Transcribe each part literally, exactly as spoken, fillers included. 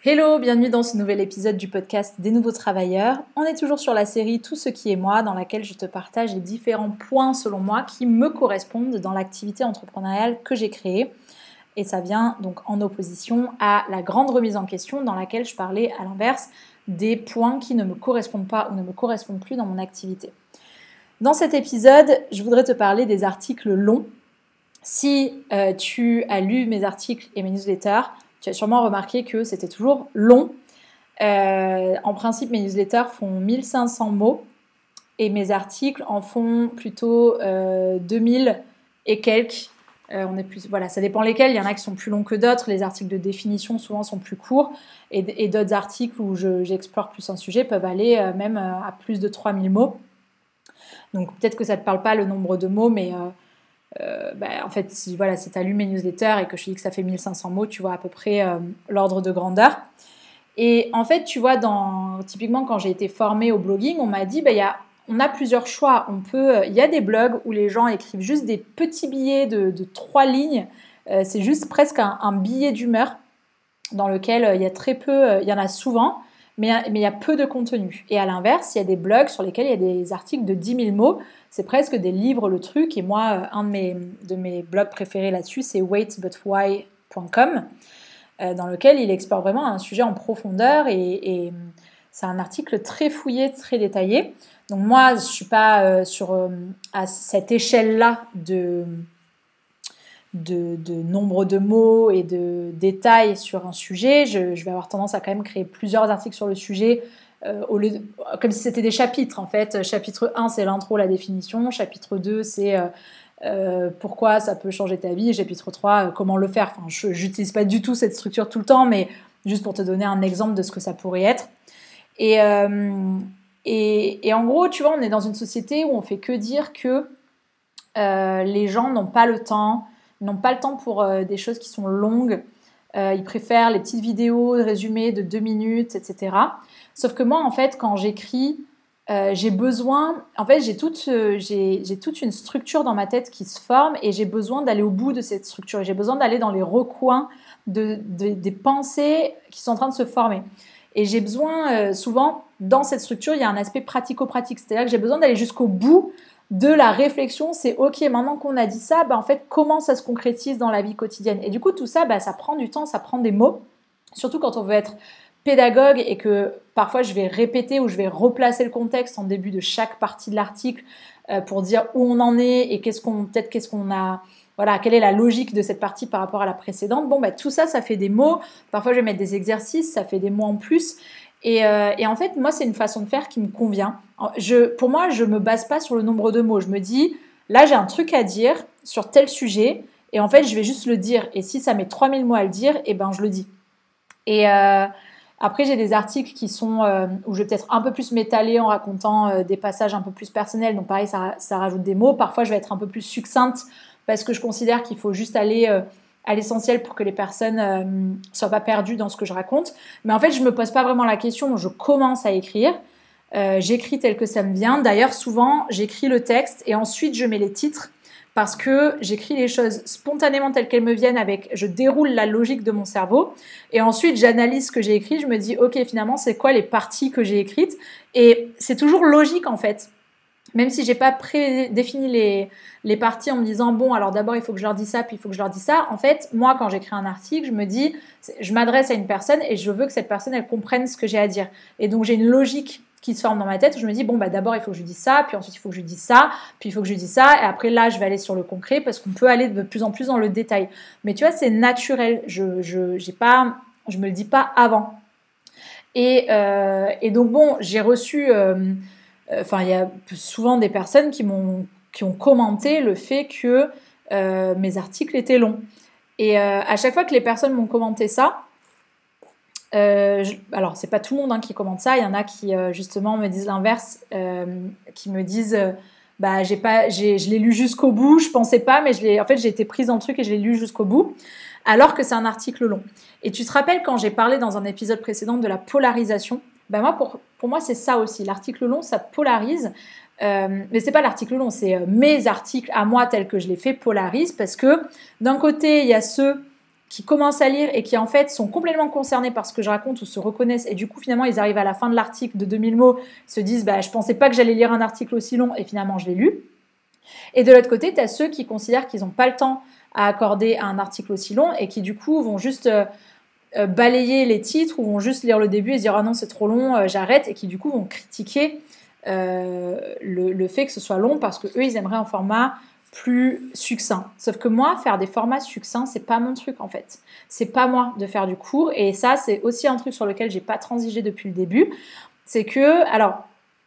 Hello, bienvenue dans ce nouvel épisode du podcast des nouveaux travailleurs. On est toujours sur la série Tout ce qui est moi, dans laquelle je te partage les différents points selon moi qui me correspondent dans l'activité entrepreneuriale que j'ai créée. Et ça vient donc en opposition à la grande remise en question dans laquelle je parlais à l'inverse des points qui ne me correspondent pas ou ne me correspondent plus dans mon activité. Dans cet épisode, je voudrais te parler des articles longs. Si euh, tu as lu mes articles et mes newsletters, tu as sûrement remarqué que c'était toujours long. Euh, en principe, mes newsletters font mille cinq cents mots et mes articles en font plutôt euh, deux mille et quelques. Euh, on est plus, voilà, ça dépend lesquels. Il y en a qui sont plus longs que d'autres. Les articles de définition souvent sont plus courts et, et d'autres articles où je, j'explore plus un sujet peuvent aller euh, même euh, à plus de trois mille mots. Donc peut-être que ça ne te parle pas le nombre de mots, mais... Euh, Euh, bah, en fait, si, voilà, si tu as lu mes newsletters et que je te dis que ça fait mille cinq cents mots, tu vois à peu près euh, l'ordre de grandeur. Et en fait, tu vois, dans, typiquement quand j'ai été formée au blogging, on m'a dit, bah, y a, on a plusieurs choix. On peut, il y a des blogs où les gens écrivent juste des petits billets de, de trois lignes. Euh, c'est juste presque un, un billet d'humeur dans lequel il euh, y a très peu, il euh, y en a souvent, mais il y a peu de contenu. Et à l'inverse, il y a des blogs sur lesquels il y a des articles de dix mille mots. C'est presque des livres le truc. Et moi, un de mes, de mes blogs préférés là-dessus, c'est wait but why point com, euh, dans lequel il explore vraiment un sujet en profondeur. Et, et c'est un article très fouillé, très détaillé. Donc moi, je ne suis pas euh, sur, euh, à cette échelle-là de... De, de nombre de mots et de détails sur un sujet. Je, je vais avoir tendance à quand même créer plusieurs articles sur le sujet, euh, au lieu de, comme si c'était des chapitres en fait. Chapitre un, c'est l'intro, la définition. Chapitre deux, c'est euh, euh, pourquoi ça peut changer ta vie. Et chapitre trois, euh, comment le faire. Enfin, je n'utilise pas du tout cette structure tout le temps, mais juste pour te donner un exemple de ce que ça pourrait être. Et, euh, et, et en gros, tu vois, on est dans une société où on fait que dire que euh, les gens n'ont pas le temps, n'ont pas le temps pour euh, des choses qui sont longues. Euh, ils préfèrent les petites vidéos résumées de deux minutes, et cetera. Sauf que moi, en fait, quand j'écris, euh, j'ai besoin... En fait, j'ai toute, euh, j'ai, j'ai toute une structure dans ma tête qui se forme et j'ai besoin d'aller au bout de cette structure. Et j'ai besoin d'aller dans les recoins de, de, des pensées qui sont en train de se former. Et j'ai besoin, euh, souvent, dans cette structure, il y a un aspect pratico-pratique. C'est-à-dire que j'ai besoin d'aller jusqu'au bout de la réflexion, c'est ok, maintenant qu'on a dit ça, bah en fait, comment ça se concrétise dans la vie quotidienne? Et du coup, tout ça, bah, ça prend du temps, ça prend des mots, surtout quand on veut être pédagogue et que parfois je vais répéter ou je vais replacer le contexte en début de chaque partie de l'article euh, pour dire où on en est et qu'est-ce qu'on, peut-être qu'est-ce qu'on a, voilà, quelle est la logique de cette partie par rapport à la précédente. Bon, bah, tout ça, ça fait des mots. Parfois, je vais mettre des exercices, ça fait des mots en plus. Et, euh, et en fait, moi, c'est une façon de faire qui me convient. Je, pour moi, je ne me base pas sur le nombre de mots. Je me dis, là, j'ai un truc à dire sur tel sujet, et en fait, je vais juste le dire. Et si ça met trois mille mots à le dire, eh ben, je le dis. Et euh, après, j'ai des articles qui sont euh, où je vais peut-être un peu plus m'étaler en racontant euh, des passages un peu plus personnels. Donc, pareil, ça, ça rajoute des mots. Parfois, je vais être un peu plus succincte parce que je considère qu'il faut juste aller... Euh, à l'essentiel pour que les personnes ne euh, soient pas perdues dans ce que je raconte. Mais en fait, je ne me pose pas vraiment la question, je commence à écrire, euh, j'écris tel que ça me vient. D'ailleurs, souvent, j'écris le texte et ensuite je mets les titres parce que j'écris les choses spontanément telles qu'elles me viennent, avec, je déroule la logique de mon cerveau et ensuite j'analyse ce que j'ai écrit, je me dis, ok, finalement, c'est quoi les parties que j'ai écrites? Et c'est toujours logique en fait. Même si j'ai pas prédéfini les, les parties en me disant bon, alors d'abord il faut que je leur dise ça, puis il faut que je leur dise ça. En fait, moi quand j'écris un article, je me dis, je m'adresse à une personne et je veux que cette personne elle comprenne ce que j'ai à dire. Et donc j'ai une logique qui se forme dans ma tête où je me dis bon bah d'abord il faut que je lui dise ça, puis ensuite il faut que je lui dise ça, puis il faut que je lui dise ça, et après là je vais aller sur le concret parce qu'on peut aller de plus en plus dans le détail. Mais tu vois, c'est naturel. Je je j'ai pas, je me le dis pas avant. Et euh, et donc bon, j'ai reçu euh, Enfin, il y a souvent des personnes qui m'ont, qui ont commenté le fait que euh, mes articles étaient longs. Et euh, à chaque fois que les personnes m'ont commenté ça, euh, je, alors c'est pas tout le monde hein, qui commente ça, il y en a qui euh, justement me disent l'inverse, euh, qui me disent euh, bah j'ai pas, j'ai, je l'ai lu jusqu'au bout, je pensais pas, mais je l'ai, en fait j'ai été prise dans le truc et je l'ai lu jusqu'au bout, alors que c'est un article long. Et tu te rappelles quand j'ai parlé dans un épisode précédent de la polarisation? Ben moi, pour, pour moi, c'est ça aussi. L'article long, ça polarise. Euh, mais c'est pas l'article long, c'est euh, mes articles à moi tels que je les fais polarisent parce que d'un côté, il y a ceux qui commencent à lire et qui en fait sont complètement concernés par ce que je raconte ou se reconnaissent et du coup finalement ils arrivent à la fin de l'article de deux mille mots, se disent bah, je pensais pas que j'allais lire un article aussi long et finalement je l'ai lu. Et de l'autre côté, tu as ceux qui considèrent qu'ils n'ont pas le temps à accorder à un article aussi long et qui du coup vont juste euh, euh, balayer les titres ou vont juste lire le début et se dire ah non c'est trop long, euh, j'arrête, et qui du coup vont critiquer euh, le, le fait que ce soit long parce que eux ils aimeraient un format plus succinct. Sauf que moi, faire des formats succincts, c'est pas mon truc en fait. C'est pas moi de faire du court, et ça c'est aussi un truc sur lequel j'ai pas transigé depuis le début. C'est que, alors,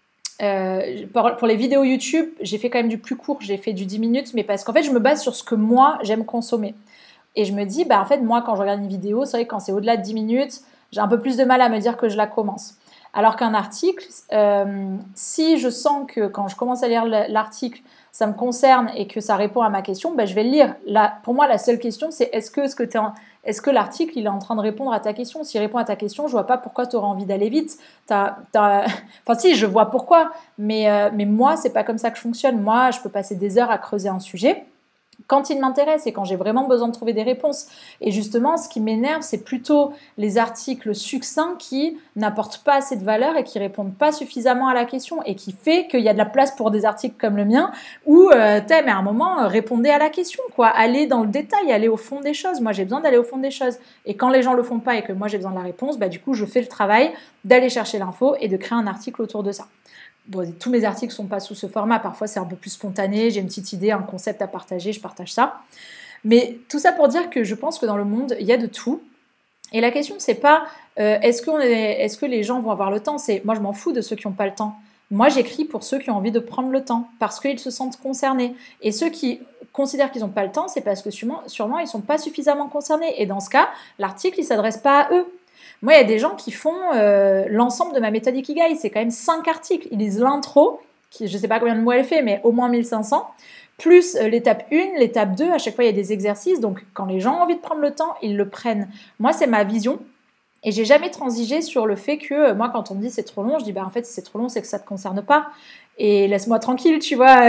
euh, pour, pour les vidéos YouTube, j'ai fait quand même du plus court, j'ai fait du dix minutes, mais parce qu'en fait je me base sur ce que moi j'aime consommer. Et je me dis, bah en fait moi quand je regarde une vidéo, c'est vrai que quand c'est au-delà de dix minutes, j'ai un peu plus de mal à me dire que je la commence. Alors qu'un article, euh, si je sens que quand je commence à lire l'article, ça me concerne et que ça répond à ma question, ben je vais le lire. Là, pour moi, la seule question, c'est est-ce que, est-ce que, t'es en, est-ce que l'article il est en train de répondre à ta question ? S'il répond à ta question, je vois pas pourquoi tu auras envie d'aller vite. T'as, t'as... Enfin si, je vois pourquoi, mais, euh, mais moi, c'est pas comme ça que je fonctionne. Moi, je peux passer des heures à creuser un sujet quand il m'intéresse et quand j'ai vraiment besoin de trouver des réponses. Et justement, ce qui m'énerve, c'est plutôt les articles succincts qui n'apportent pas assez de valeur et qui répondent pas suffisamment à la question, et qui fait qu'il y a de la place pour des articles comme le mien où, euh, mais à un moment, euh, répondez à la question, quoi. Allez dans le détail, allez au fond des choses. Moi, j'ai besoin d'aller au fond des choses. Et quand les gens le font pas et que moi, j'ai besoin de la réponse, bah, du coup, je fais le travail d'aller chercher l'info et de créer un article autour de ça. Bon, tous mes articles ne sont pas sous ce format, parfois c'est un peu plus spontané, j'ai une petite idée, un concept à partager, je partage ça. Mais tout ça pour dire que je pense que dans le monde, il y a de tout. Et la question, c'est pas euh, est-ce, qu'on est, est-ce que les gens vont avoir le temps ? C'est moi, je m'en fous de ceux qui n'ont pas le temps. Moi, j'écris pour ceux qui ont envie de prendre le temps, parce qu'ils se sentent concernés. Et ceux qui considèrent qu'ils n'ont pas le temps, c'est parce que sûrement, sûrement ils ne sont pas suffisamment concernés. Et dans ce cas, l'article, il ne s'adresse pas à eux. Moi, il y a des gens qui font euh, l'ensemble de ma méthode Ikigai. C'est quand même cinq articles. Ils lisent l'intro, qui, je ne sais pas combien de mots elle fait, mais au moins mille cinq cents, plus euh, l'étape un, l'étape deux. À chaque fois, il y a des exercices. Donc, quand les gens ont envie de prendre le temps, ils le prennent. Moi, c'est ma vision. Et j'ai jamais transigé sur le fait que, euh, moi, quand on me dit c'est trop long, je dis, bah, en fait, si c'est trop long, c'est que ça ne te concerne pas. Et laisse-moi tranquille, tu vois.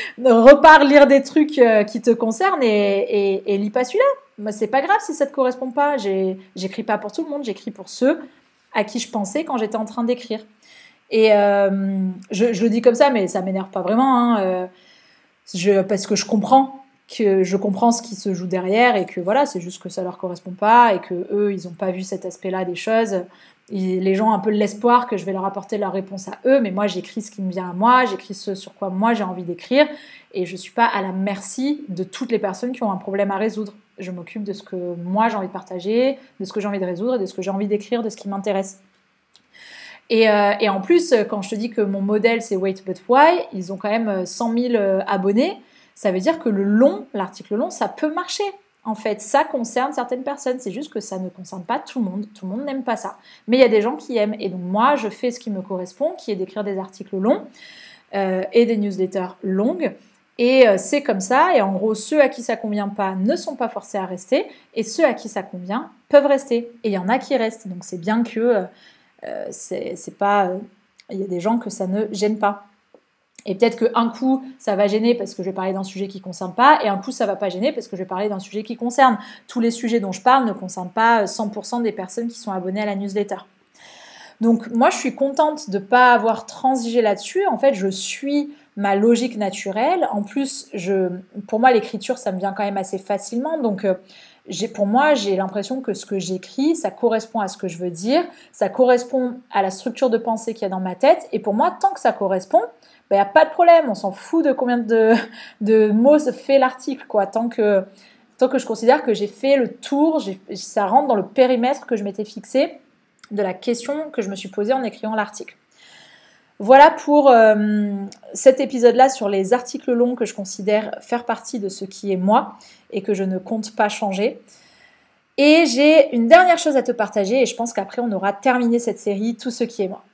Repars lire des trucs euh, qui te concernent et, et, et lis pas celui-là. Moi, c'est pas grave si ça te correspond pas. J'ai, j'écris pas pour tout le monde, j'écris pour ceux à qui je pensais quand j'étais en train d'écrire. Et euh, je, je le dis comme ça, mais ça m'énerve pas vraiment, hein, euh, je, parce que je comprends que je comprends ce qui se joue derrière et que voilà, c'est juste que ça leur correspond pas et que eux, ils ont pas vu cet aspect-là des choses. Et les gens ont un peu l'espoir que je vais leur apporter leur réponse à eux, mais moi j'écris ce qui me vient à moi, j'écris ce sur quoi moi j'ai envie d'écrire, et je suis pas à la merci de toutes les personnes qui ont un problème à résoudre. Je m'occupe de ce que moi j'ai envie de partager, de ce que j'ai envie de résoudre, et de ce que j'ai envie d'écrire, de ce qui m'intéresse. Et, euh, et en plus, quand je te dis que mon modèle c'est Wait But Why, ils ont quand même cent mille abonnés, ça veut dire que le long, l'article long, ça peut marcher. En fait, ça concerne certaines personnes, c'est juste que ça ne concerne pas tout le monde, tout le monde n'aime pas ça. Mais il y a des gens qui aiment, et donc moi, je fais ce qui me correspond, qui est d'écrire des articles longs euh, et des newsletters longues, et euh, c'est comme ça, et en gros, ceux à qui ça convient pas ne sont pas forcés à rester, et ceux à qui ça convient peuvent rester, et il y en a qui restent, donc c'est bien que euh, c'est, c'est pas... Euh, il y a des gens que ça ne gêne pas. Et peut-être qu'un coup, ça va gêner parce que je vais parler d'un sujet qui ne concerne pas, et un coup, ça ne va pas gêner parce que je vais parler d'un sujet qui concerne. Tous les sujets dont je parle ne concernent pas cent pour cent des personnes qui sont abonnées à la newsletter. Donc moi, je suis contente de ne pas avoir transigé là-dessus. En fait, je suis ma logique naturelle. En plus, je, pour moi, l'écriture, ça me vient quand même assez facilement. Donc euh, j'ai, pour moi, j'ai l'impression que ce que j'écris, ça correspond à ce que je veux dire, ça correspond à la structure de pensée qu'il y a dans ma tête. Et pour moi, tant que ça correspond, il n'y a pas de problème, on s'en fout de combien de, de mots se fait l'article, quoi. Tant que, tant que je considère que j'ai fait le tour, j'ai, ça rentre dans le périmètre que je m'étais fixé de la question que je me suis posée en écrivant l'article. Voilà pour euh, cet épisode-là sur les articles longs que je considère faire partie de ce qui est moi et que je ne compte pas changer. Et j'ai une dernière chose à te partager et je pense qu'après on aura terminé cette série Tout ce qui est moi.